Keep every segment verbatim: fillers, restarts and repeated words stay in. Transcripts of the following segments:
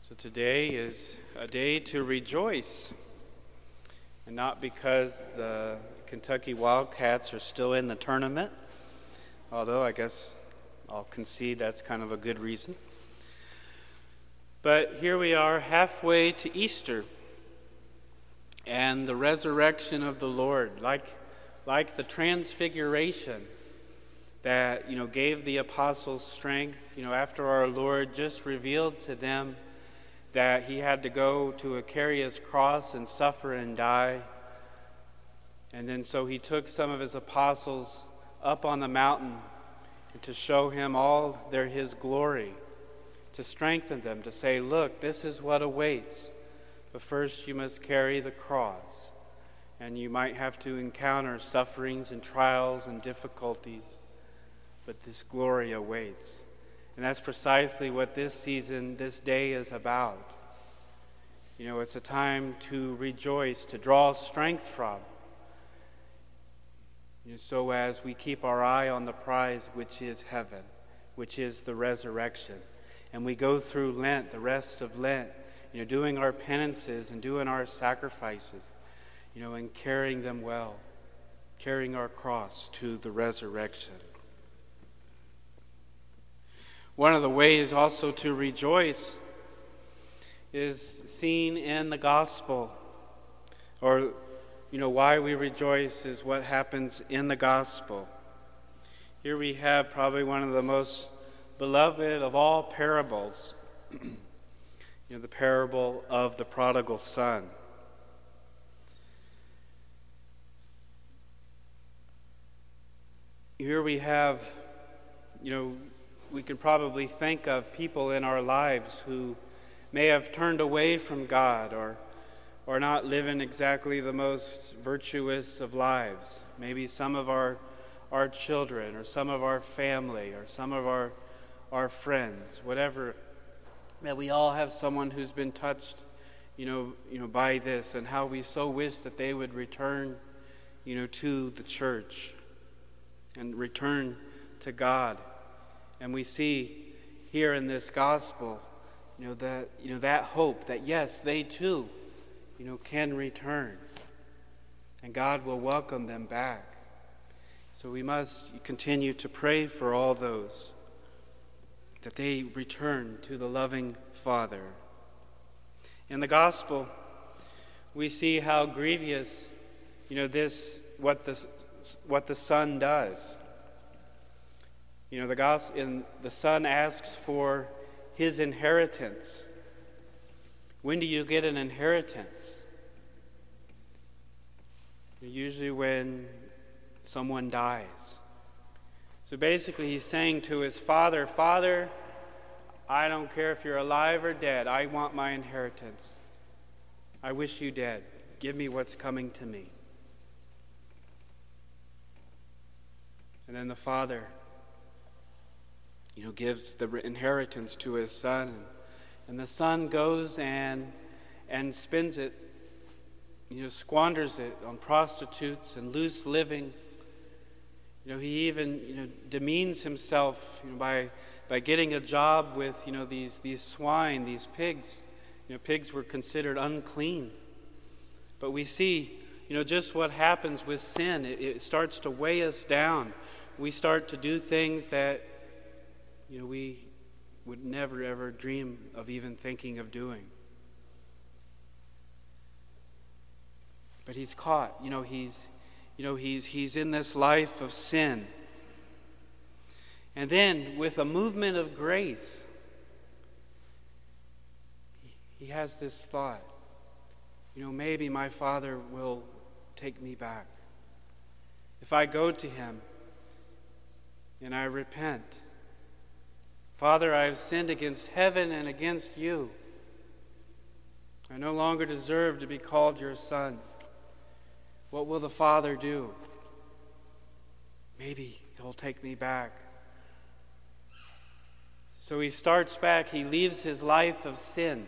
So today is a day to rejoice, and not because the Kentucky Wildcats are still in the tournament, although I guess I'll concede that's kind of a good reason. But here we are halfway to Easter and the resurrection of the Lord, like, like the transfiguration that, you know, gave the apostles strength, you know, after our Lord just revealed to them that he had to go to carry his cross and suffer and die. And then so he took some of his apostles up on the mountain to show him all their his glory, to strengthen them, to say, look, this is what awaits. But first you must carry the cross. And you might have to encounter sufferings and trials and difficulties, but this glory awaits. And that's precisely what this season, this day is about. You know, it's a time to rejoice, to draw strength from. You know, so as we keep our eye on the prize, which is heaven, which is the resurrection. And we go through Lent, the rest of Lent, you know, doing our penances and doing our sacrifices, you know, and carrying them well, carrying our cross to the resurrection. One of the ways also to rejoice is seen in the gospel. Or, you know, why we rejoice is what happens in the gospel. Here we have probably one of the most beloved of all parables, you know, the parable of the prodigal son. Here we have, you know, we can probably think of people in our lives who may have turned away from God or or not living exactly the most virtuous of lives. Maybe some of our our children or some of our family or some of our our friends, whatever, that we all have someone who's been touched, you know, you know, by this, and how we so wish that they would return, you know, to the church and return to God. And we see here in this gospel, you know, that you know that hope that yes, they too, you know, can return, and God will welcome them back. So we must continue to pray for all those, that they return to the loving Father. In the gospel, we see how grievous, you know, this what the what the Son does. You know, the gospel, in the son asks for his inheritance. When do you get an inheritance? Usually when someone dies. So basically he's saying to his father, Father, I don't care if you're alive or dead. I want my inheritance. I wish you dead. Give me what's coming to me. And then the father, you know, gives the inheritance to his son, and the son goes and and spends it, you know, squanders it on prostitutes and loose living. You know, he even, you know, demeans himself, you know, by by getting a job with, you know, these these swine, these pigs. You know, pigs were considered unclean. But we see, you know, just what happens with sin. It, it starts to weigh us down. We start to do things that, you know, we would never, ever dream of even thinking of doing. But he's caught. You know, he's, you know, he's he's in this life of sin. And then, with a movement of grace, he has this thought. You know, maybe my Father will take me back. If I go to him and I repent, Father, I have sinned against heaven and against you. I no longer deserve to be called your son. What will the Father do? Maybe he'll take me back. So he starts back. He leaves his life of sin.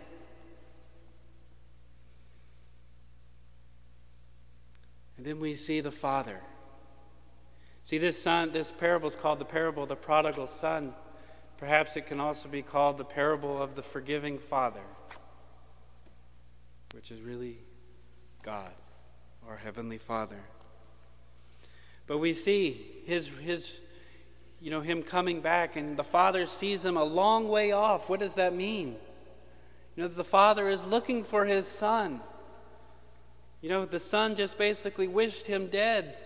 And then we see the Father. See, this son, this parable is called the parable of the prodigal son. Perhaps it can also be called the parable of the forgiving father. which is really God, our Heavenly Father. But we see his, his, you know, him coming back, and the Father sees him a long way off. What does that mean? You know, the Father is looking for his Son. You know, the Son just basically wished him dead.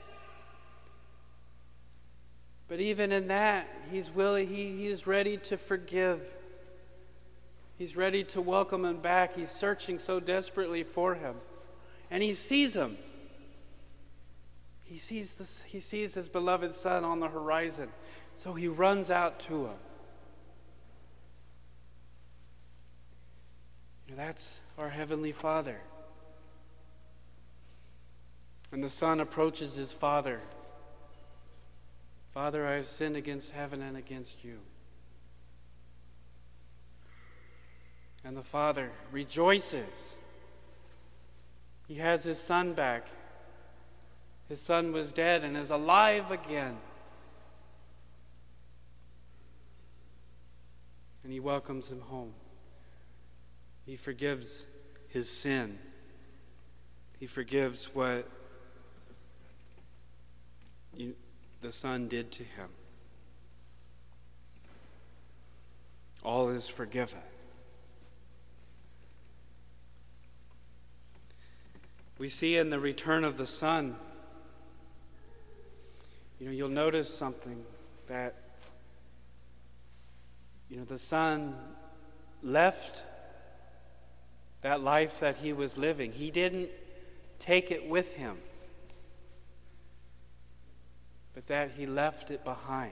But even in that, he's willing, he, he is ready to forgive. He's ready to welcome him back. He's searching so desperately for him. And he sees him. He sees this, he sees his beloved Son on the horizon. So he runs out to him. You know, that's our Heavenly Father. And the Son approaches his Father. Father, I have sinned against heaven and against you. And the Father rejoices. He has his Son back. His Son was dead and is alive again. And he welcomes him home. He forgives his sin. He forgives what you, the Son did to him. All is forgiven. We see in the return of the Son, you know, you'll notice something that, you know, the Son left that life that he was living. He didn't take it with him, but that he left it behind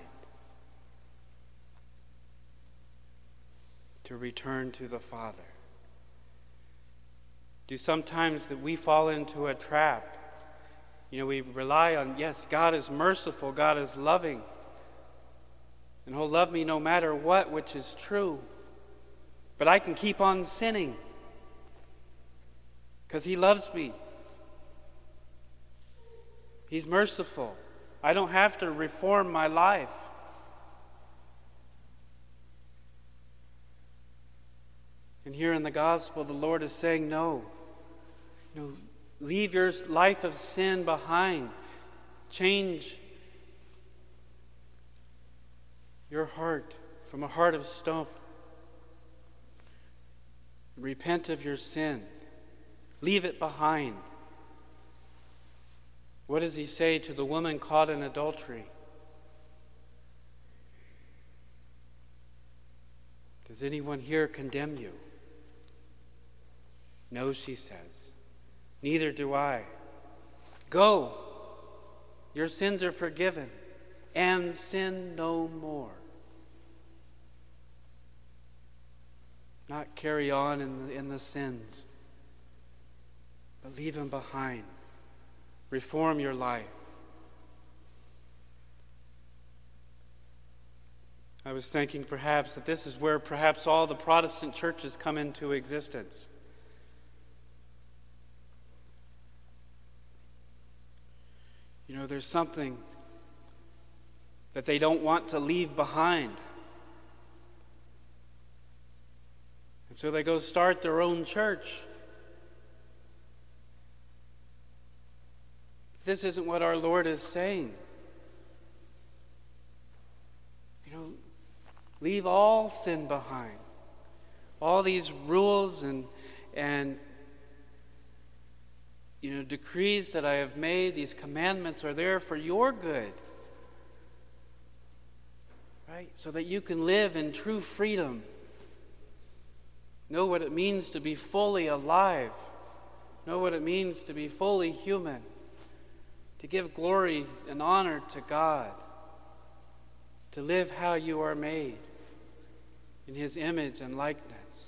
to return to the Father. Do sometimes that we fall into a trap? You know, we rely on, yes, God is merciful, God is loving, and he'll love me no matter what, which is true. But I can keep on sinning because he loves me. He's merciful. I don't have to reform my life. And here in the gospel, the Lord is saying, no. You know, leave your life of sin behind. Change your heart from a heart of stone. Repent of your sin. Leave it behind. What does he say to the woman caught in adultery? Does anyone here condemn you? No, she says. Neither do I. Go. Your sins are forgiven, and sin no more. Not carry on in the, in the sins, but leave them behind. Reform your life. I was thinking perhaps that this is where perhaps all the Protestant churches come into existence. You know, there's something that they don't want to leave behind. And so they go start their own church. This isn't what our Lord is saying. You know, leave all sin behind. All these rules and and you know decrees that I have made, these commandments are there for your good. Right? So that you can live in true freedom. Know what it means to be fully alive. Know what it means to be fully human. To give glory and honor to God, to live how you are made in his image and likeness.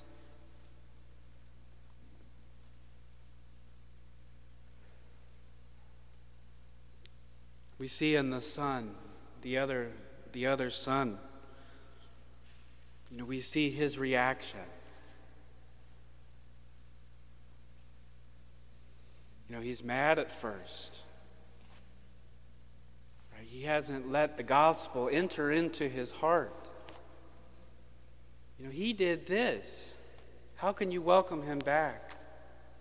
We see in the Son, the other, the other Son, you know, we see his reaction. You know, he's mad at first. He hasn't let the gospel enter into his heart. You know, he did this. How can you welcome him back?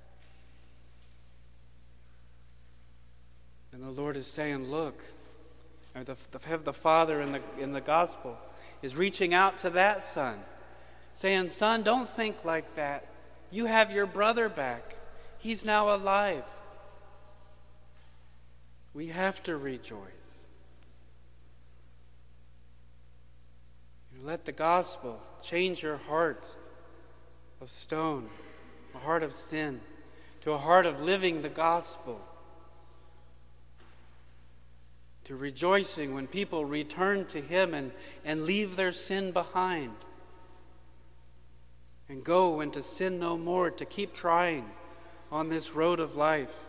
And the Lord is saying, look, the, the, the Father in the, in the gospel is reaching out to that son, saying, son, don't think like that. You have your brother back. He's now alive. We have to rejoice. You let the gospel change your heart of stone, a heart of sin, to a heart of living the gospel, to rejoicing when people return to him and, and leave their sin behind and go and to sin no more, to keep trying on this road of life.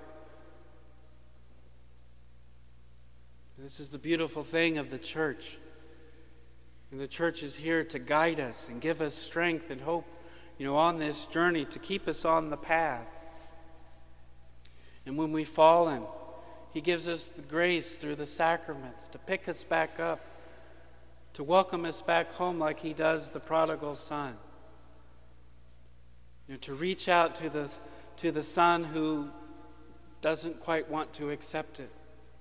This is the beautiful thing of the church. And the church is here to guide us and give us strength and hope, you know, on this journey, to keep us on the path. And when we've fallen, he gives us the grace through the sacraments to pick us back up, to welcome us back home like he does the prodigal son. You know, to reach out to the, to the son who doesn't quite want to accept it.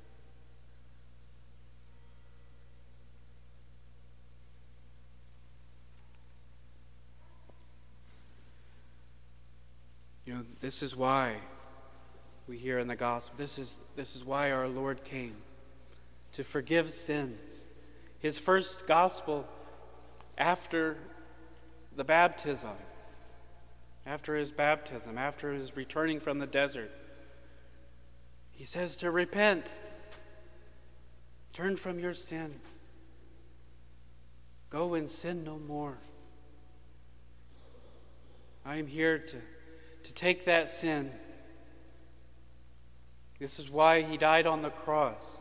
You know, this is why we hear in the gospel, this is, this is why our Lord came, to forgive sins. His first gospel after the baptism, after his baptism, after his returning from the desert, he says to repent, turn from your sin, go and sin no more. I am here to To take that sin. This is why he died on the cross.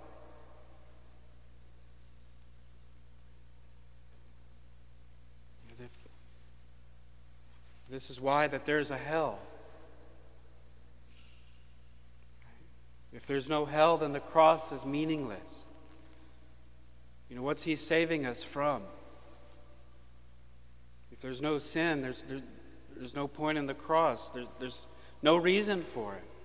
This is why that there's a hell. If there's no hell, then the cross is meaningless. You know, what's he saving us from? If there's no sin, there's there, there's no point in the cross. There's, there's no reason for it.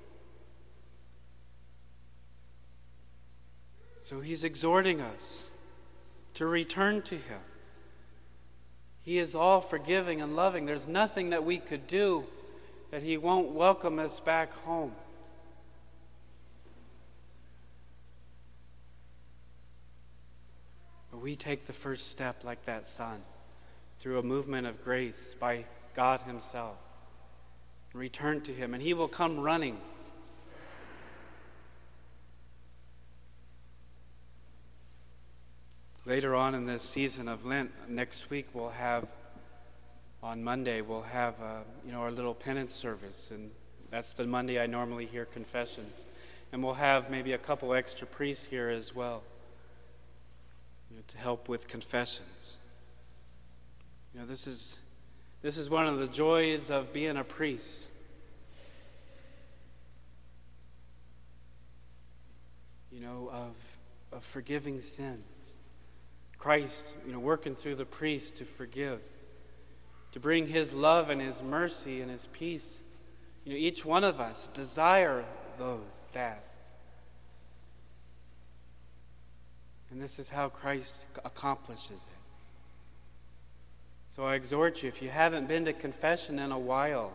So he's exhorting us to return to him. He is all forgiving and loving. There's nothing that we could do that he won't welcome us back home. But we take the first step like that son, through a movement of grace by God himself. Return to him, and he will come running. Later on in this season of Lent, next week we'll have, on Monday, we'll have uh, you know, our little penance service, and that's the Monday I normally hear confessions. And we'll have maybe a couple extra priests here as well, you know, to help with confessions. You know, this is this is one of the joys of being a priest. You know, of of forgiving sins. Christ, you know, working through the priest to forgive, to bring his love and his mercy and his peace. You know, each one of us desire those, that. And this is how Christ accomplishes it. So I exhort you, if you haven't been to confession in a while,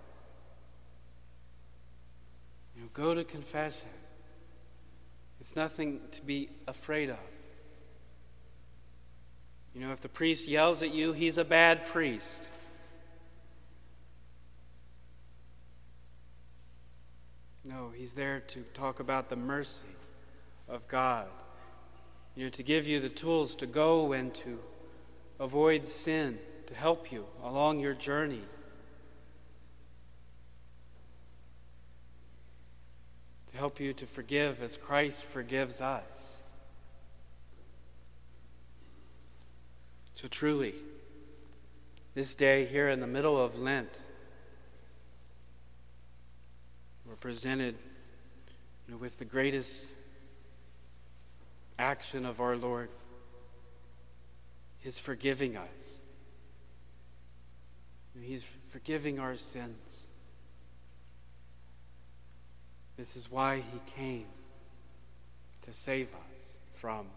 you know, go to confession. It's nothing to be afraid of. You know, if the priest yells at you, he's a bad priest. No, he's there to talk about the mercy of God. You know, to give you the tools to go and to avoid sin, to help you along your journey. To help you to forgive as Christ forgives us. So truly, this day here in the middle of Lent, we're presented, you know, with the greatest action of our Lord, his forgiving us. He's forgiving our sins. This is why he came, to save us from.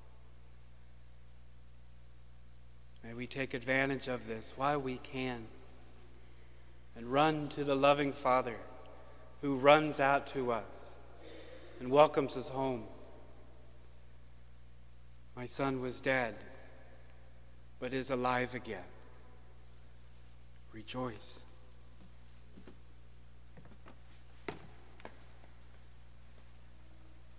May we take advantage of this while we can and run to the loving Father who runs out to us and welcomes us home. My son was dead, but is alive again. Rejoice.